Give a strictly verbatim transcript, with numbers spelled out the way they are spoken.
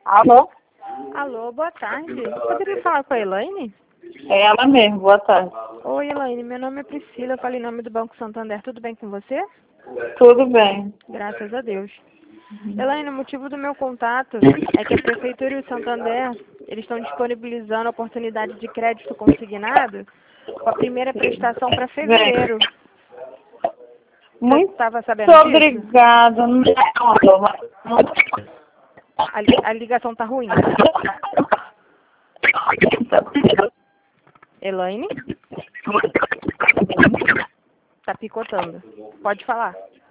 Alô? Alô, boa tarde. Eu poderia falar com a Elaine? É ela mesmo, boa tarde. Oi, Elaine, meu nome é Priscila, eu falei em nome do Banco Santander. Tudo bem com você? Tudo bem. Graças a Deus. Elaine, o motivo do meu contato é que a Prefeitura e o Santander, eles estão disponibilizando a oportunidade de crédito consignado com a primeira prestação para fevereiro. Muito Você estava sabendo disso? obrigada. Não, não, A, li- a ligação tá ruim. Elaine? Tá picotando. Pode falar.